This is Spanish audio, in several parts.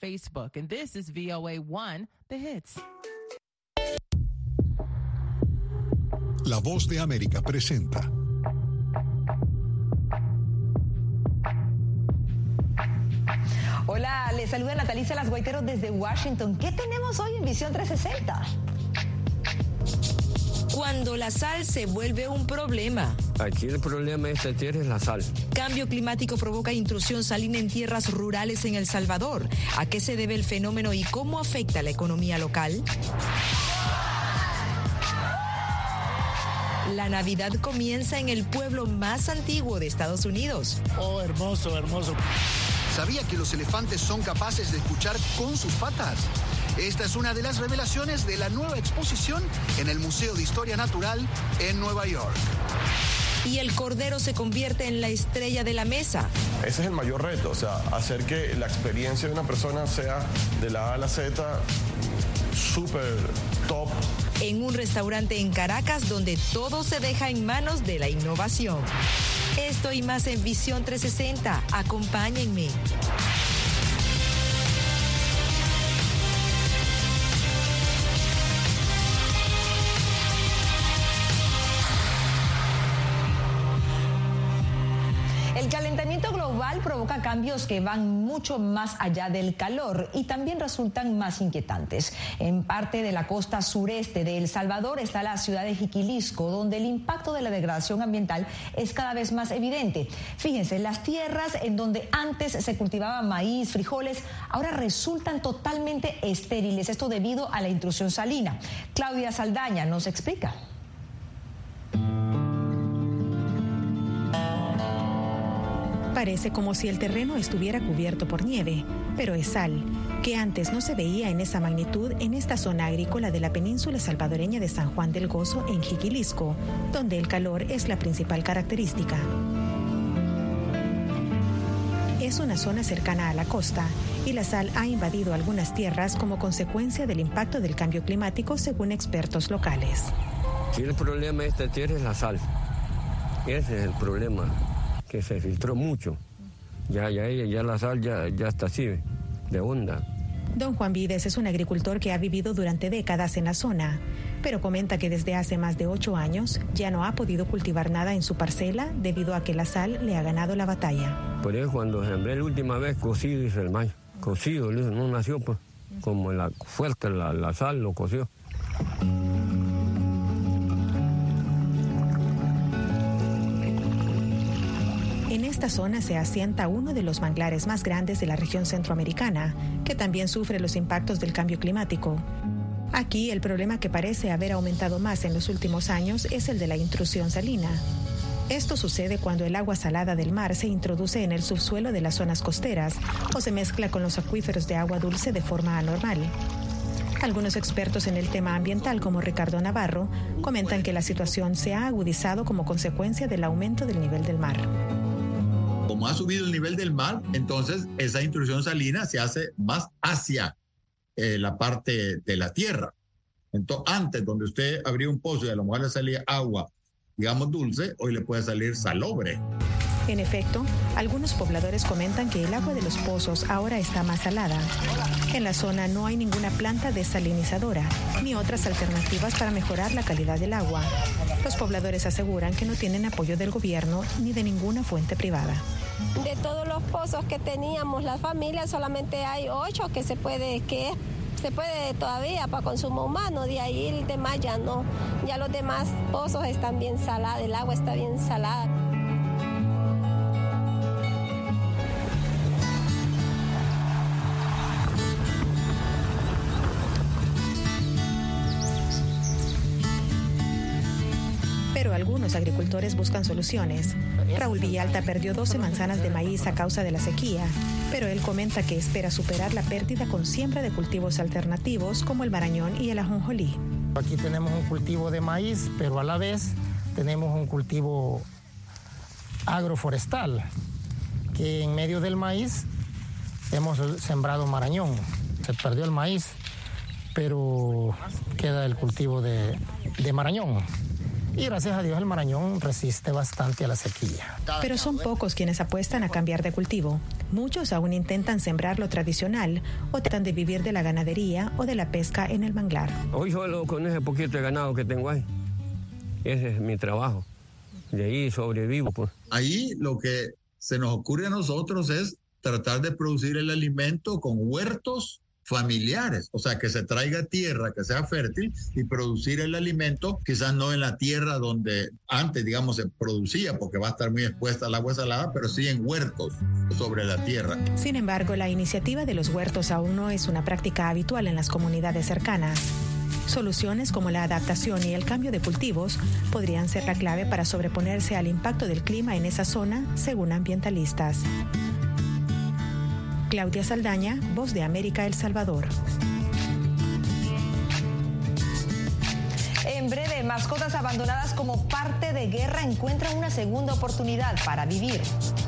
Facebook. And this is VOA1, The Hits. La Voz de América presenta. Hola, les saluda Natalicia Las Guaiteros desde Washington. ¿Qué tenemos hoy en Visión 360? Cuando la sal se vuelve un problema. Aquí el problema de esta tierra es la sal. Cambio climático provoca intrusión salina en tierras rurales en El Salvador. ¿A qué se debe el fenómeno y cómo afecta la economía local? La Navidad comienza en el pueblo más antiguo de Estados Unidos. Oh, hermoso, hermoso. ¿Sabía que los elefantes son capaces de escuchar con sus patas? Esta es una de las revelaciones de la nueva exposición en el Museo de Historia Natural en Nueva York. Y el cordero se convierte en la estrella de la mesa. Ese es el mayor reto, o sea, hacer que la experiencia de una persona sea de la A a la Z súper top. En un restaurante en Caracas donde todo se deja en manos de la innovación. Esto y más en Visión 360. Acompáñenme. El calentamiento global provoca cambios que van mucho más allá del calor y también resultan más inquietantes. En parte de la costa sureste de El Salvador está la ciudad de Jiquilisco, donde el impacto de la degradación ambiental es cada vez más evidente. Fíjense, las tierras en donde antes se cultivaba maíz, frijoles, ahora resultan totalmente estériles, esto debido a la intrusión salina. Claudia Saldaña nos explica. Parece como si el terreno estuviera cubierto por nieve, pero es sal, que antes no se veía en esa magnitud en esta zona agrícola de la península salvadoreña de San Juan del Gozo en Jiquilisco, donde el calor es la principal característica. Es una zona cercana a la costa y la sal ha invadido algunas tierras como consecuencia del impacto del cambio climático, según expertos locales. Aquí el problema de esta tierra es la sal. Ese es el problema, que se filtró mucho. Ya la sal ya está así, de onda. Don Juan Vides es un agricultor que ha vivido durante décadas en la zona, pero comenta que desde hace más de 8 años ya no ha podido cultivar nada en su parcela debido a que la sal le ha ganado la batalla. Por eso cuando sembré la última vez, cocido hice el maíz. Cocido, no nació pues, como fuerte la sal lo coció. En esta zona se asienta uno de los manglares más grandes de la región centroamericana, que también sufre los impactos del cambio climático. Aquí el problema que parece haber aumentado más en los últimos años es el de la intrusión salina. Esto sucede cuando el agua salada del mar se introduce en el subsuelo de las zonas costeras o se mezcla con los acuíferos de agua dulce de forma anormal. Algunos expertos en el tema ambiental, como Ricardo Navarro, comentan que la situación se ha agudizado como consecuencia del aumento del nivel del mar. Como ha subido el nivel del mar, entonces esa intrusión salina se hace más hacia la parte de la tierra. Entonces, antes, donde usted abría un pozo y a lo mejor le salía agua, digamos dulce, hoy le puede salir salobre. En efecto, algunos pobladores comentan que el agua de los pozos ahora está más salada. En la zona no hay ninguna planta desalinizadora, ni otras alternativas para mejorar la calidad del agua. Los pobladores aseguran que no tienen apoyo del gobierno ni de ninguna fuente privada. De todos los pozos que teníamos las familias, solamente hay 8 que se puede todavía para consumo humano. De ahí el demás ya no. Ya los demás pozos están bien salados, el agua está bien salada. Pero algunos agricultores buscan soluciones. Raúl Villalta perdió 12 manzanas de maíz a causa de la sequía, pero él comenta que espera superar la pérdida con siembra de cultivos alternativos como el marañón y el ajonjolí. Aquí tenemos un cultivo de maíz, pero a la vez tenemos un cultivo agroforestal, que en medio del maíz hemos sembrado marañón. Se perdió el maíz, pero queda el cultivo de marañón. Y gracias a Dios el marañón resiste bastante a la sequía. Pero son pocos quienes apuestan a cambiar de cultivo. Muchos aún intentan sembrar lo tradicional o tratan de vivir de la ganadería o de la pesca en el manglar. Hoy solo con ese poquito de ganado que tengo ahí. Ese es mi trabajo. De ahí sobrevivo, pues. Ahí lo que se nos ocurre a nosotros es tratar de producir el alimento con huertos familiares, o sea, que se traiga tierra, que sea fértil y producir el alimento, quizás no en la tierra donde antes, digamos, se producía, porque va a estar muy expuesta al agua salada, pero sí en huertos sobre la tierra. Sin embargo, la iniciativa de los huertos aún no es una práctica habitual en las comunidades cercanas. Soluciones como la adaptación y el cambio de cultivos podrían ser la clave para sobreponerse al impacto del clima en esa zona, según ambientalistas. Claudia Saldaña, Voz de América, El Salvador. En breve, mascotas abandonadas como parte de guerra encuentran una segunda oportunidad para vivir.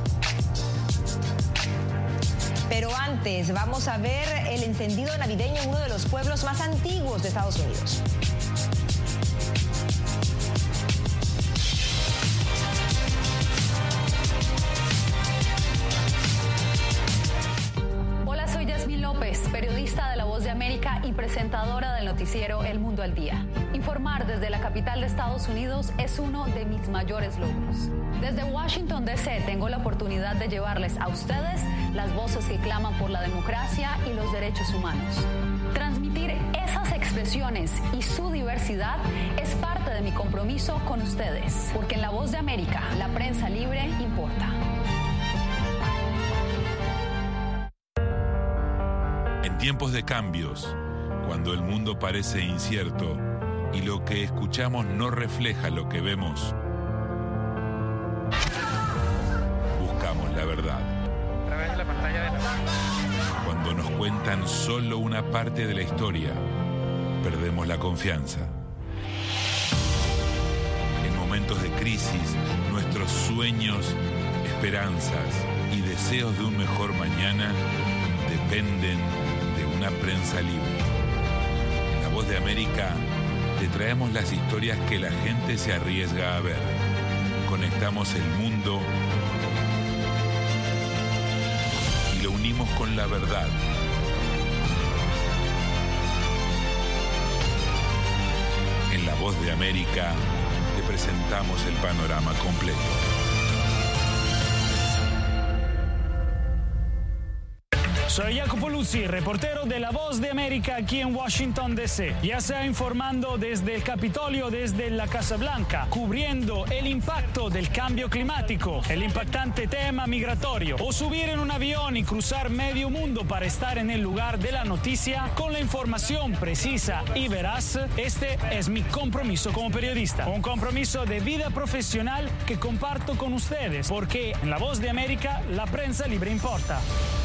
Pero antes, vamos a ver el encendido navideño en uno de los pueblos más antiguos de Estados Unidos. Periodista de La Voz de América y presentadora del noticiero El Mundo al Día. Informar desde la capital de Estados Unidos es uno de mis mayores logros. Desde Washington, D.C. tengo la oportunidad de llevarles a ustedes las voces que claman por la democracia y los derechos humanos. Transmitir esas expresiones y su diversidad es parte de mi compromiso con ustedes, porque en La Voz de América, la prensa libre importa. En tiempos de cambios, cuando el mundo parece incierto y lo que escuchamos no refleja lo que vemos, buscamos la verdad. A través de la pantalla de la... Cuando nos cuentan solo una parte de la historia, perdemos la confianza. En momentos de crisis, nuestros sueños, esperanzas y deseos de un mejor mañana dependen de una prensa libre. En La Voz de América te traemos las historias que la gente se arriesga a ver. Conectamos el mundo y lo unimos con la verdad. En La Voz de América te presentamos el panorama completo. Soy Jacopo Luzzi, reportero de La Voz de América aquí en Washington, D.C. Ya sea informando desde el Capitolio, desde la Casa Blanca, cubriendo el impacto del cambio climático, el impactante tema migratorio, o subir en un avión y cruzar medio mundo para estar en el lugar de la noticia con la información precisa y veraz, este es mi compromiso como periodista. Un compromiso de vida profesional que comparto con ustedes, porque en La Voz de América la prensa libre importa.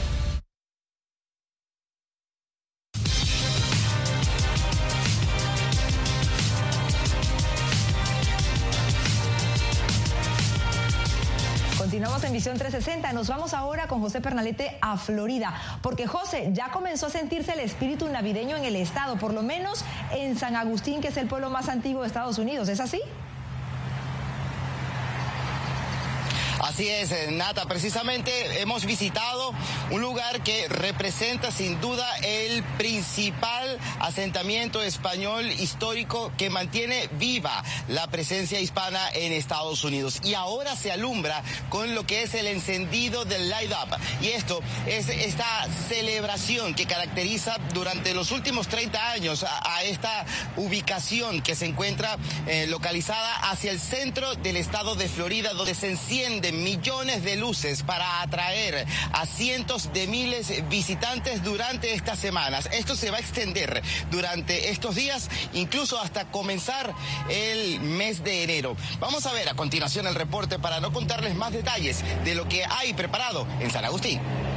Continuamos en Visión 360. Nos vamos ahora con José Pernalete a Florida, porque José, ya comenzó a sentirse el espíritu navideño en el estado, por lo menos en San Agustín, que es el pueblo más antiguo de Estados Unidos. ¿Es así? Así es, Nata, precisamente hemos visitado un lugar que representa sin duda el principal asentamiento español histórico que mantiene viva la presencia hispana en Estados Unidos. Y ahora se alumbra con lo que es el encendido del Light Up. Y esto es esta celebración que caracteriza durante los últimos 30 años a esta ubicación que se encuentra localizada hacia el centro del estado de Florida, donde se encienden millones de luces para atraer a cientos de miles de visitantes durante estas semanas. Esto se va a extender durante estos días, incluso hasta comenzar el mes de enero. Vamos a ver a continuación el reporte para no contarles más detalles de lo que hay preparado en San Agustín.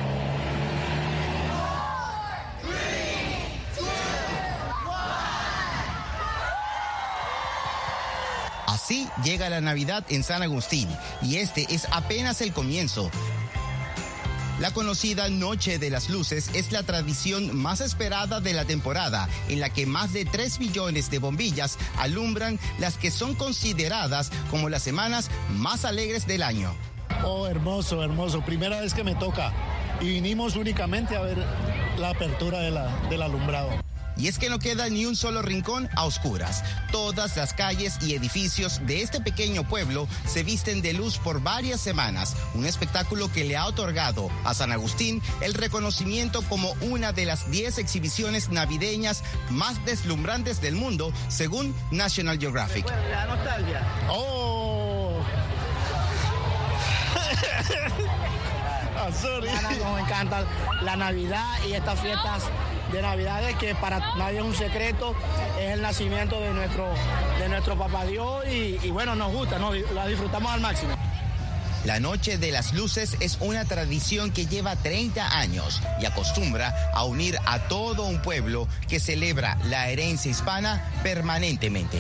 Así llega la Navidad en San Agustín, y este es apenas el comienzo. La conocida Noche de las Luces es la tradición más esperada de la temporada, en la que más de 3 billones de bombillas alumbran las que son consideradas como las semanas más alegres del año. Oh, hermoso, hermoso. Primera vez que me toca. y vinimos únicamente a ver la apertura del alumbrado. Y es que no queda ni un solo rincón a oscuras. Todas las calles y edificios de este pequeño pueblo se visten de luz por varias semanas. Un espectáculo que le ha otorgado a San Agustín el reconocimiento como una de las 10 exhibiciones navideñas más deslumbrantes del mundo, según National Geographic. La nostalgia. ¡Oh! Sorry. Nos encanta la Navidad y estas fiestas de Navidades que para nadie es un secreto, es el nacimiento de nuestro Papá Dios y bueno, nos gusta, la disfrutamos al máximo. La Noche de las Luces es una tradición que lleva 30 años y acostumbra a unir a todo un pueblo que celebra la herencia hispana permanentemente.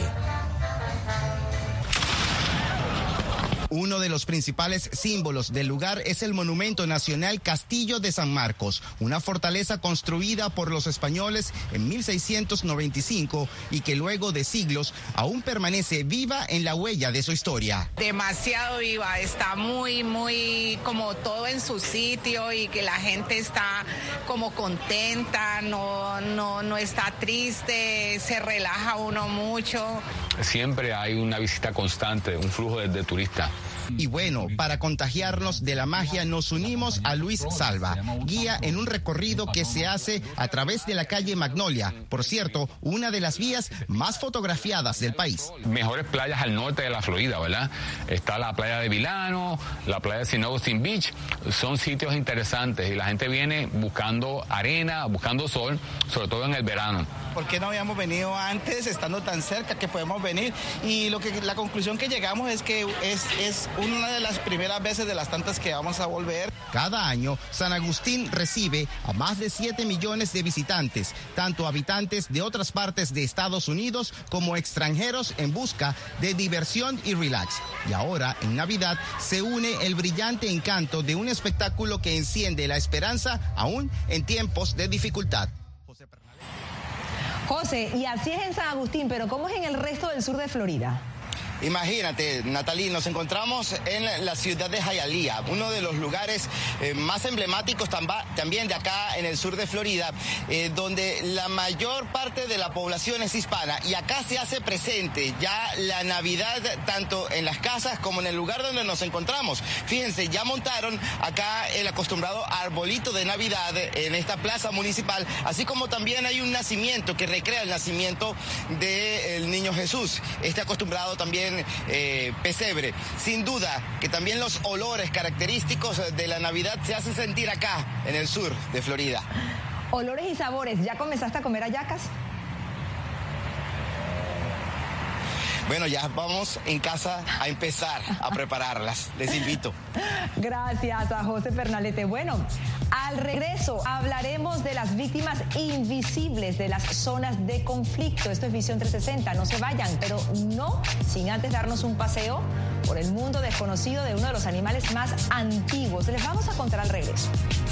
Uno de los principales símbolos del lugar es el monumento nacional Castillo de San Marcos, una fortaleza construida por los españoles en 1695 y que luego de siglos aún permanece viva en la huella de su historia. Demasiado viva, está muy como todo en su sitio y que la gente está como contenta, no está triste, se relaja uno mucho. Siempre hay una visita constante, un flujo de turistas. Y bueno, para contagiarnos de la magia nos unimos a Luis Salva, guía en un recorrido que se hace a través de la calle Magnolia, por cierto, una de las vías más fotografiadas del país. Mejores playas al norte de la Florida, ¿verdad? Está la playa de Vilano, la playa de St. Augustine Beach, son sitios interesantes y la gente viene buscando arena, buscando sol, sobre todo en el verano. ¿Por qué no habíamos venido antes, estando tan cerca que podemos venir? Y la conclusión que llegamos es que es una de las primeras veces de las tantas que vamos a volver. Cada año, San Agustín recibe a más de 7 millones de visitantes, tanto habitantes de otras partes de Estados Unidos como extranjeros en busca de diversión y relax. Y ahora, en Navidad, se une el brillante encanto de un espectáculo que enciende la esperanza aún en tiempos de dificultad. José, y así es en San Agustín, pero ¿cómo es en el resto del sur de Florida? Imagínate, Natalie, nos encontramos en la ciudad de Hialeah, uno de los lugares más emblemáticos también de acá en el sur de Florida, donde la mayor parte de la población es hispana y acá se hace presente ya la Navidad tanto en las casas como en el lugar donde nos encontramos. Fíjense, ya montaron acá el acostumbrado arbolito de Navidad en esta plaza municipal, así como también hay un nacimiento que recrea el nacimiento del niño Jesús, este acostumbrado también pesebre. Sin duda que también los olores característicos de la Navidad se hacen sentir acá en el sur de Florida. Olores y sabores, ¿ya comenzaste a comer hallacas? Bueno, ya vamos en casa a empezar a prepararlas. Les invito. Gracias a José Pernalete. Bueno, al regreso hablaremos de las víctimas invisibles de las zonas de conflicto. Esto es Visión 360. No se vayan, pero no sin antes darnos un paseo por el mundo desconocido de uno de los animales más antiguos. Les vamos a contar al regreso.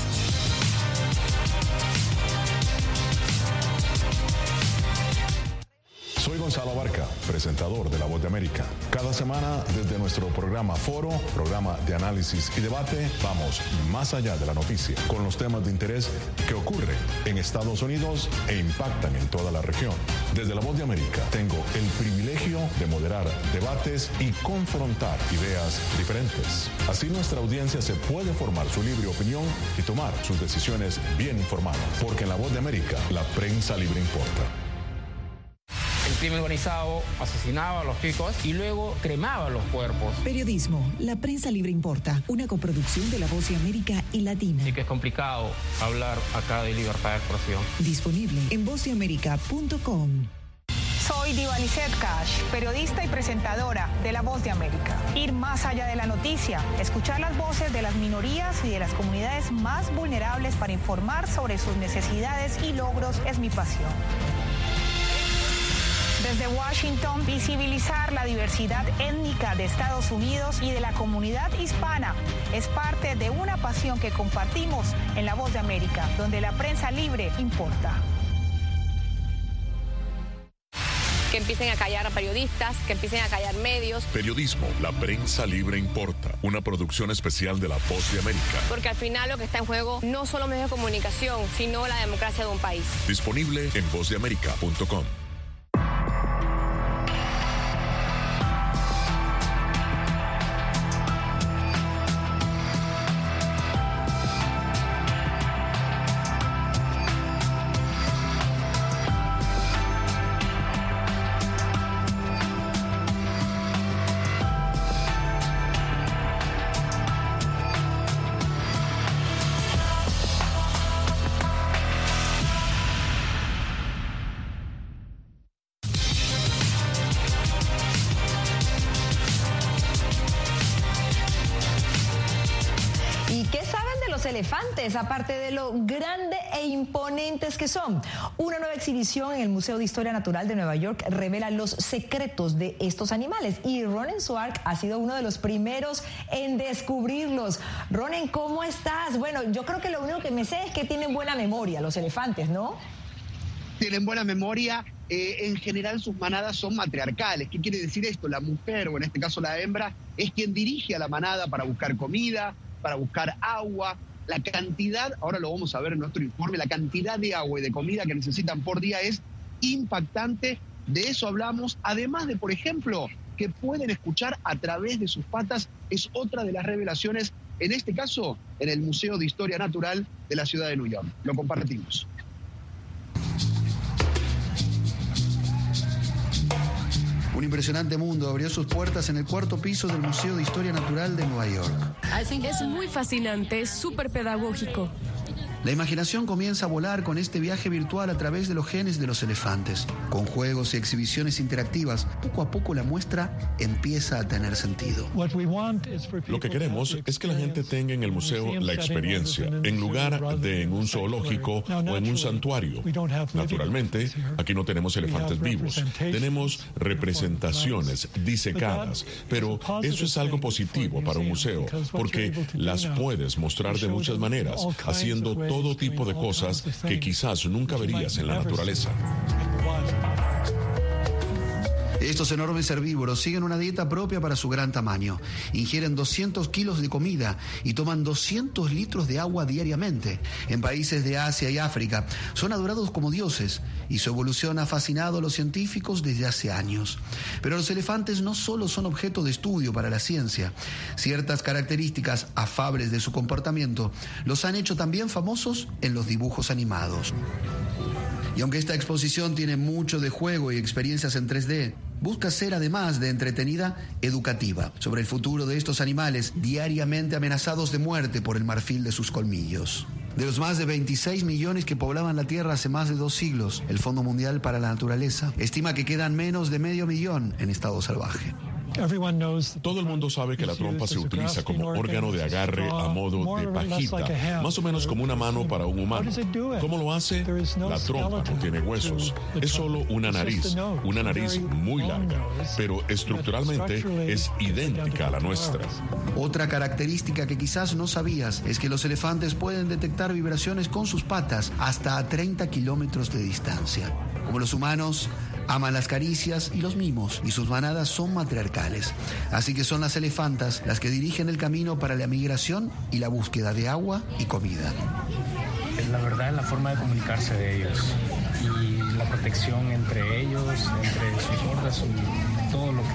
Soy Gonzalo Abarca, presentador de La Voz de América. Cada semana, desde nuestro programa Foro, programa de análisis y debate, vamos más allá de la noticia, con los temas de interés que ocurren en Estados Unidos e impactan en toda la región. Desde La Voz de América, tengo el privilegio de moderar debates y confrontar ideas diferentes. Así nuestra audiencia se puede formar su libre opinión y tomar sus decisiones bien informadas, porque en La Voz de América, la prensa libre importa. El crimen organizado asesinaba a los chicos y luego cremaba los cuerpos. Periodismo, la prensa libre importa, una coproducción de La Voz de América y Latina. Sí que es complicado hablar acá de libertad de expresión. Disponible en vozdeamerica.com. Soy Diva Lizette Cash, periodista y presentadora de La Voz de América. Ir más allá de la noticia, escuchar las voces de las minorías y de las comunidades más vulnerables para informar sobre sus necesidades y logros es mi pasión. Desde Washington, visibilizar la diversidad étnica de Estados Unidos y de la comunidad hispana es parte de una pasión que compartimos en La Voz de América, donde la prensa libre importa. que empiecen a callar a periodistas, que empiecen a callar medios. Periodismo, la prensa libre importa. Una producción especial de La Voz de América. Porque al final lo que está en juego no solo medios de comunicación, sino la democracia de un país. Disponible en vozdeamerica.com. Elefantes, aparte de lo grande e imponentes que son. Una nueva exhibición en el Museo de Historia Natural de Nueva York revela los secretos de estos animales y Ronen Swartz ha sido uno de los primeros en descubrirlos. Ronen, ¿cómo estás? Bueno, yo creo que lo único que me sé es que tienen buena memoria los elefantes, ¿no? Tienen buena memoria. En general sus manadas son matriarcales. ¿Qué quiere decir esto? La mujer, o en este caso la hembra, es quien dirige a la manada para buscar comida, para buscar agua. La cantidad, ahora lo vamos a ver en nuestro informe, la cantidad de agua y de comida que necesitan por día es impactante. De eso hablamos, además de, por ejemplo, que pueden escuchar a través de sus patas. Es otra de las revelaciones, en este caso, en el Museo de Historia Natural de la ciudad de New York. Lo compartimos. Un impresionante mundo abrió sus puertas en el cuarto piso del Museo de Historia Natural de Nueva York. Es muy fascinante, es súper pedagógico. La imaginación comienza a volar con este viaje virtual a través de los genes de los elefantes. Con juegos y exhibiciones interactivas, poco a poco la muestra empieza a tener sentido. Lo que queremos es que la gente tenga en el museo la experiencia, en lugar de en un zoológico o en un santuario. Naturalmente, aquí no tenemos elefantes vivos, tenemos representaciones disecadas, pero eso es algo positivo para un museo, porque las puedes mostrar de muchas maneras, haciendo todo tipo de cosas que quizás nunca verías en la naturaleza. Estos enormes herbívoros siguen una dieta propia para su gran tamaño. Ingieren 200 kilos de comida y toman 200 litros de agua diariamente. En países de Asia y África son adorados como dioses y su evolución ha fascinado a los científicos desde hace años. Pero los elefantes no solo son objeto de estudio para la ciencia. Ciertas características afables de su comportamiento los han hecho también famosos en los dibujos animados. Y aunque esta exposición tiene mucho de juego y experiencias en 3D, busca ser, además de entretenida, educativa sobre el futuro de estos animales diariamente amenazados de muerte por el marfil de sus colmillos. De los más de 26 millones que poblaban la Tierra hace más de 2 siglos, el Fondo Mundial para la Naturaleza estima que quedan menos de 500,000 en estado salvaje. Todo el mundo sabe que la trompa se utiliza como órgano de agarre a modo de pajita, más o menos como una mano para un humano. ¿Cómo lo hace? La trompa no tiene huesos, es solo una nariz muy larga, pero estructuralmente es idéntica a la nuestra. Otra característica que quizás no sabías es que los elefantes pueden detectar vibraciones con sus patas hasta a 30 kilómetros de distancia. Como los humanos, aman las caricias y los mimos, y sus manadas son matriarcales. Así que son las elefantas las que dirigen el camino para la migración y la búsqueda de agua y comida. La verdad es la forma de comunicarse de ellos y la protección entre ellos, entre sus hordas y todo lo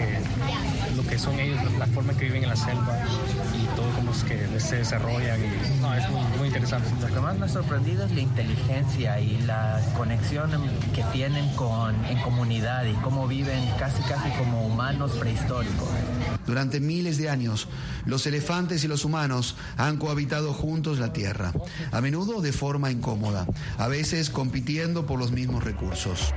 que son ellos, la forma que viven en la selva y todo cómo es que se desarrollan. Es muy interesante. Lo que más me ha sorprendido es la inteligencia y la conexión que tienen en comunidad y cómo viven casi como humanos prehistóricos. Durante miles de años, los elefantes y los humanos han cohabitado juntos la Tierra, a menudo de forma incómoda, a veces compitiendo por los mismos recursos.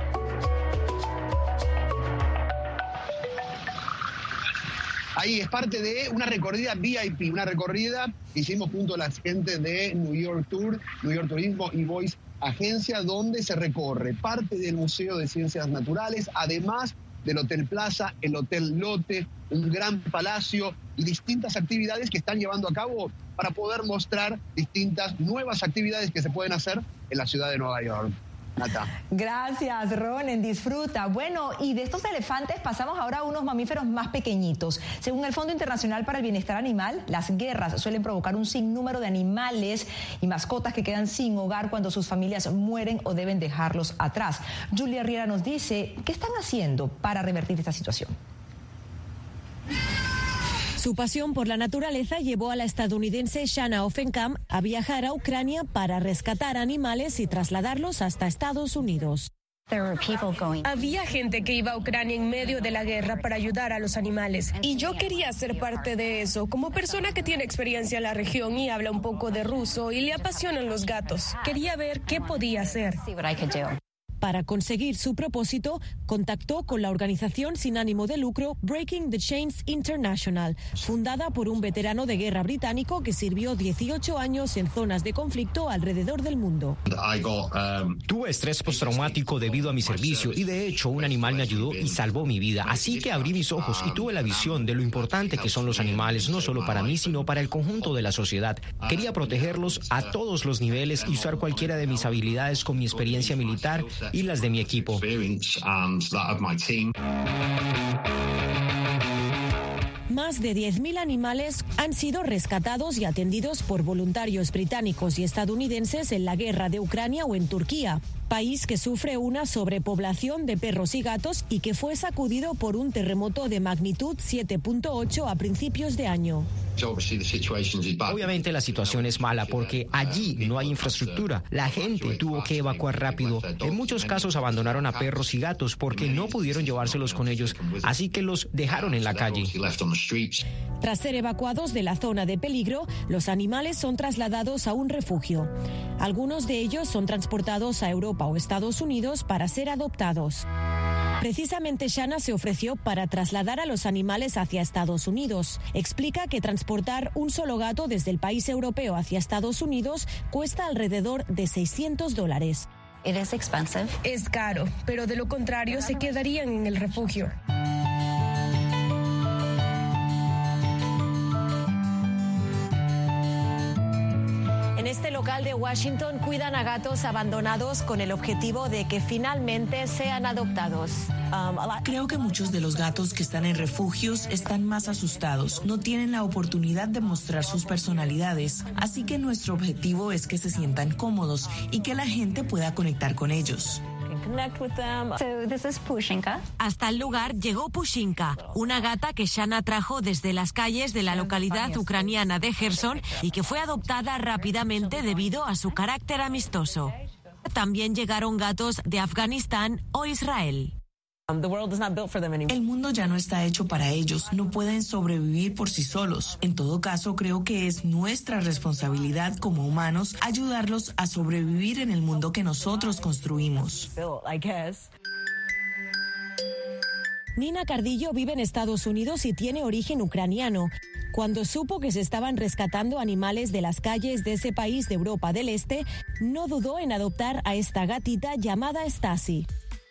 Ahí es parte de una recorrida VIP, una recorrida que hicimos junto a la gente de New York Tour, New York Turismo y Voice Agencia, donde se recorre parte del Museo de Ciencias Naturales, además del Hotel Plaza, el Hotel Lotte, un gran palacio y distintas actividades que están llevando a cabo para poder mostrar distintas nuevas actividades que se pueden hacer en la ciudad de Nueva York. Nata. Gracias, Ronen, disfruta. Bueno, y de estos elefantes pasamos ahora a unos mamíferos más pequeñitos. Según el Fondo Internacional para el Bienestar Animal, las guerras suelen provocar un sinnúmero de animales y mascotas que quedan sin hogar cuando sus familias mueren o deben dejarlos atrás. Julia Riera nos dice qué están haciendo para revertir esta situación. Su pasión por la naturaleza llevó a la estadounidense Shanna Offenkamp a viajar a Ucrania para rescatar animales y trasladarlos hasta Estados Unidos. Había gente que iba a Ucrania en medio de la guerra para ayudar a los animales y yo quería ser parte de eso. Como persona que tiene experiencia en la región y habla un poco de ruso y le apasionan los gatos, quería ver qué podía hacer. Para conseguir su propósito, contactó con la organización sin ánimo de lucro Breaking the Chains International, fundada por un veterano de guerra británico que sirvió 18 años en zonas de conflicto alrededor del mundo. Tuve estrés postraumático debido a mi servicio y de hecho un animal me ayudó y salvó mi vida. Así que abrí mis ojos y tuve la visión de lo importante que son los animales, no solo para mí, sino para el conjunto de la sociedad. Quería protegerlos a todos los niveles y usar cualquiera de mis habilidades con mi experiencia militar y las de mi equipo. Más de 10.000 animales han sido rescatados y atendidos por voluntarios británicos y estadounidenses en la guerra de Ucrania o en Turquía, país que sufre una sobrepoblación de perros y gatos y que fue sacudido por un terremoto de magnitud 7.8 a principios de año. Obviamente la situación es mala porque allí no hay infraestructura. La gente tuvo que evacuar rápido. En muchos casos abandonaron a perros y gatos porque no pudieron llevárselos con ellos, así que los dejaron en la calle. Tras ser evacuados de la zona de peligro, los animales son trasladados a un refugio. Algunos de ellos son transportados a Europa o Estados Unidos para ser adoptados. Precisamente Shanna se ofreció para trasladar a los animales hacia Estados Unidos. Explica que transportar un solo gato desde el país europeo hacia Estados Unidos cuesta alrededor de $600. Es caro, pero de lo contrario se quedarían en el refugio. En este local de Washington cuidan a gatos abandonados con el objetivo de que finalmente sean adoptados. Creo que muchos de los gatos que están en refugios están más asustados, no tienen la oportunidad de mostrar sus personalidades, así que nuestro objetivo es que se sientan cómodos y que la gente pueda conectar con ellos. Hasta el lugar llegó Pushinka, una gata que Shanna trajo desde las calles de la localidad ucraniana de Gerson y que fue adoptada rápidamente debido a su carácter amistoso. También llegaron gatos de Afganistán o Israel. El mundo ya no está hecho para ellos, no pueden sobrevivir por sí solos. En todo caso, creo que es nuestra responsabilidad como humanos ayudarlos a sobrevivir en el mundo que nosotros construimos. Nina Cardillo vive en Estados Unidos y tiene origen ucraniano. Cuando supo que se estaban rescatando animales de las calles de ese país de Europa del Este, no dudó en adoptar a esta gatita llamada Stasi.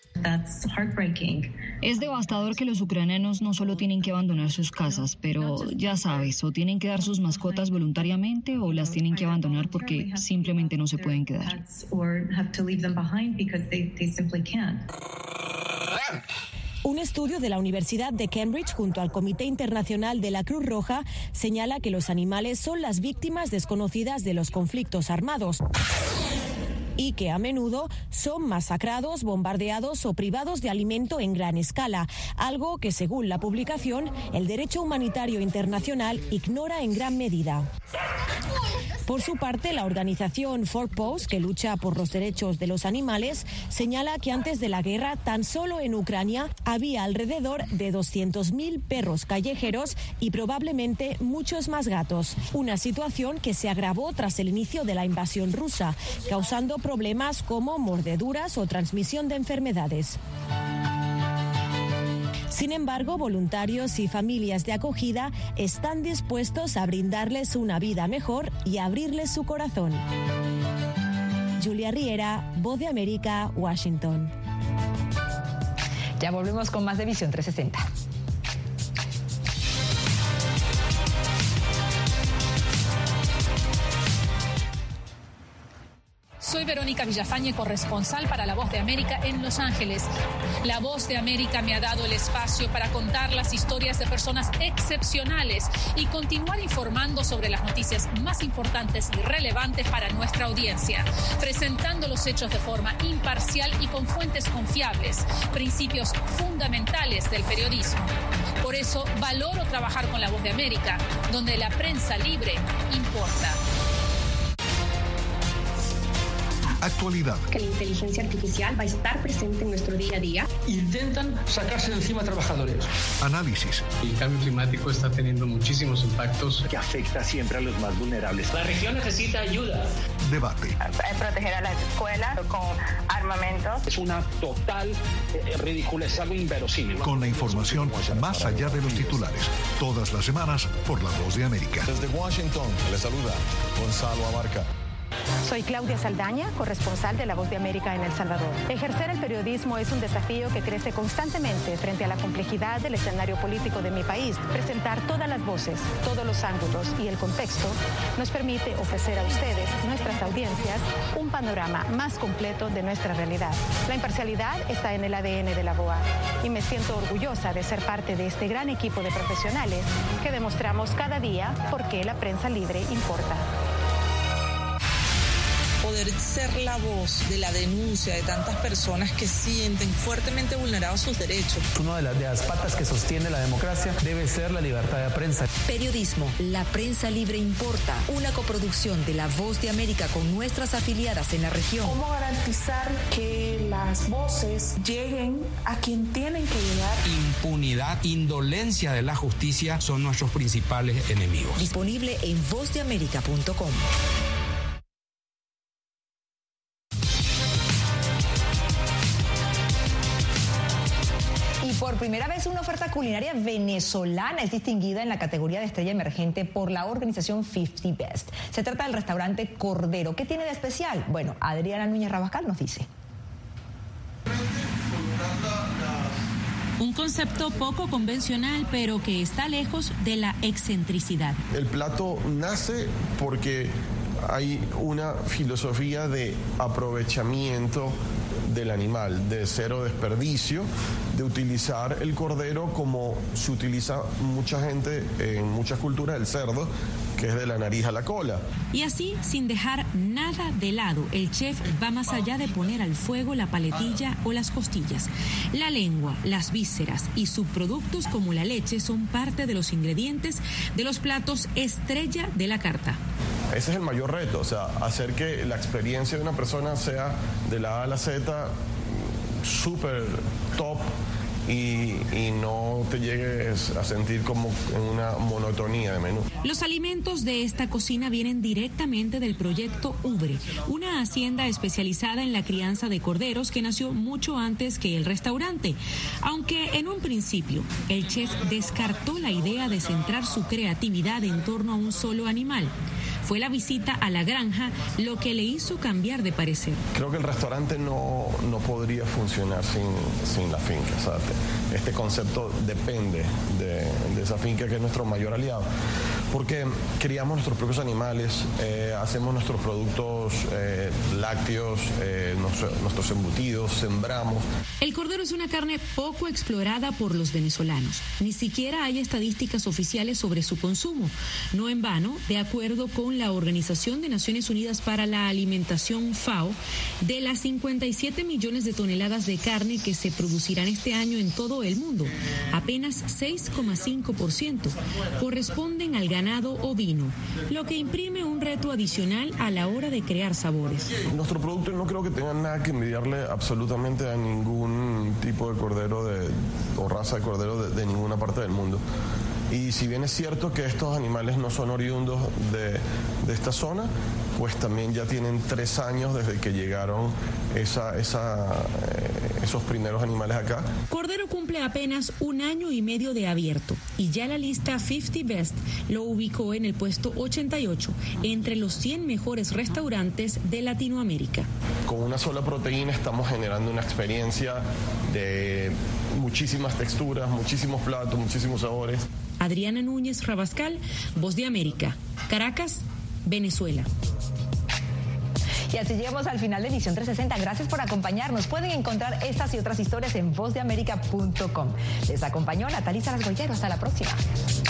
Es devastador que los ucranianos no solo tienen que abandonar sus casas, pero ya sabes, o tienen que dar sus mascotas voluntariamente o las tienen que abandonar porque simplemente no se pueden quedar. Un estudio de la Universidad de Cambridge junto al Comité Internacional de la Cruz Roja señala que los animales son las víctimas desconocidas de los conflictos armados y que a menudo son masacrados, bombardeados o privados de alimento en gran escala, algo que, según la publicación, el derecho humanitario internacional ignora en gran medida. Por su parte, la organización Fork Post, que lucha por los derechos de los animales, señala que antes de la guerra, tan solo en Ucrania, había alrededor de 200.000 perros callejeros y probablemente muchos más gatos. Una situación que se agravó tras el inicio de la invasión rusa, causando problemas como mordeduras o transmisión de enfermedades. Sin embargo, voluntarios y familias de acogida están dispuestos a brindarles una vida mejor y abrirles su corazón. Julia Riera, Voz de América, Washington. Ya volvemos con más de Visión 360. Soy Soy Verónica Villafañe, corresponsal para La Voz de América en Los Ángeles. La Voz de América me ha dado el espacio para contar las historias de personas excepcionales y continuar informando sobre las noticias más importantes y relevantes para nuestra audiencia, presentando los hechos de forma imparcial y con fuentes confiables, principios fundamentales del periodismo. Por eso valoro trabajar con La Voz de América, donde la prensa libre importa. Actualidad. Que la inteligencia artificial va a estar presente en nuestro día a día. Intentan sacarse de encima a trabajadores. Análisis. El cambio climático está teniendo muchísimos impactos que afecta siempre a los más vulnerables. La región necesita ayuda. Debate. Proteger a las escuelas con armamentos. Es una total ridícula, es algo inverosímil. Con la información más allá de los titulares. Todas las semanas por La Voz de América. Desde Washington, le saluda Gonzalo Abarca. Soy Claudia Saldaña, corresponsal de La Voz de América en El Salvador. Ejercer el periodismo es un desafío que crece constantemente frente a la complejidad del escenario político de mi país. Presentar todas las voces, todos los ángulos y el contexto nos permite ofrecer a ustedes, nuestras audiencias, un panorama más completo de nuestra realidad. La imparcialidad está en el ADN de la VOA y me siento orgullosa de ser parte de este gran equipo de profesionales que demostramos cada día por qué la prensa libre importa. Poder ser la voz de la denuncia de tantas personas que sienten fuertemente vulnerados sus derechos. Una de las patas que sostiene la democracia debe ser la libertad de prensa. Periodismo, la prensa libre importa. Una coproducción de La Voz de América con nuestras afiliadas en la región. ¿Cómo garantizar que las voces lleguen a quien tienen que llegar? Impunidad, indolencia de la justicia son nuestros principales enemigos. Disponible en vozdeamerica.com. Por primera vez una oferta culinaria venezolana es distinguida en la categoría de estrella emergente por la organización 50 Best. Se trata del restaurante Cordero. ¿Qué tiene de especial? Bueno, Adriana Núñez Rabascal nos dice. Un concepto poco convencional, pero que está lejos de la excentricidad. El plato nace porque hay una filosofía de aprovechamiento del animal, de cero desperdicio, de utilizar el cordero como se utiliza mucha gente en muchas culturas el cerdo, que es de la nariz a la cola. Y así, sin dejar nada de lado, el chef va más allá de poner al fuego la paletilla o las costillas. La lengua, las vísceras y subproductos como la leche son parte de los ingredientes de los platos estrella de la carta. Ese es el mayor reto, o sea, hacer que la experiencia de una persona sea de la A a la Z súper top y no te llegues a sentir como en una monotonía de menú. Los alimentos de esta cocina vienen directamente del proyecto Ubre, una hacienda especializada en la crianza de corderos que nació mucho antes que el restaurante. Aunque en un principio el chef descartó la idea de centrar su creatividad en torno a un solo animal. Fue la visita a la granja lo que le hizo cambiar de parecer. Creo que el restaurante no podría funcionar sin la finca. O sea, este concepto depende de esa finca que es nuestro mayor aliado. Porque criamos nuestros propios animales, hacemos nuestros productos lácteos, nuestros embutidos, sembramos. El cordero es una carne poco explorada por los venezolanos. Ni siquiera hay estadísticas oficiales sobre su consumo. No en vano, de acuerdo con la Organización de Naciones Unidas para la Alimentación, FAO, de las 57 millones de toneladas de carne que se producirán este año en todo el mundo, apenas 6,5% corresponden al ganado ovino, lo que imprime un reto adicional a la hora de crear sabores. Nuestro producto no creo que tenga nada que envidiarle absolutamente a ningún tipo de cordero o raza de cordero de ninguna parte del mundo. Y si bien es cierto que estos animales no son oriundos de esta zona, pues también ya tienen 3 años desde que llegaron esos primeros animales acá. Cordero cumple apenas 1 año y medio de abierto y ya la lista 50 Best lo ubicó en el puesto 88 entre los 100 mejores restaurantes de Latinoamérica. Con una sola proteína estamos generando una experiencia de muchísimas texturas, muchísimos platos, muchísimos sabores. Adriana Núñez Rabascal, Voz de América, Caracas, Venezuela. Y así llegamos al final de Edición 360. Gracias por acompañarnos. Pueden encontrar estas y otras historias en vozdeamerica.com. Les acompañó Natalí Salas Goyero. Hasta la próxima.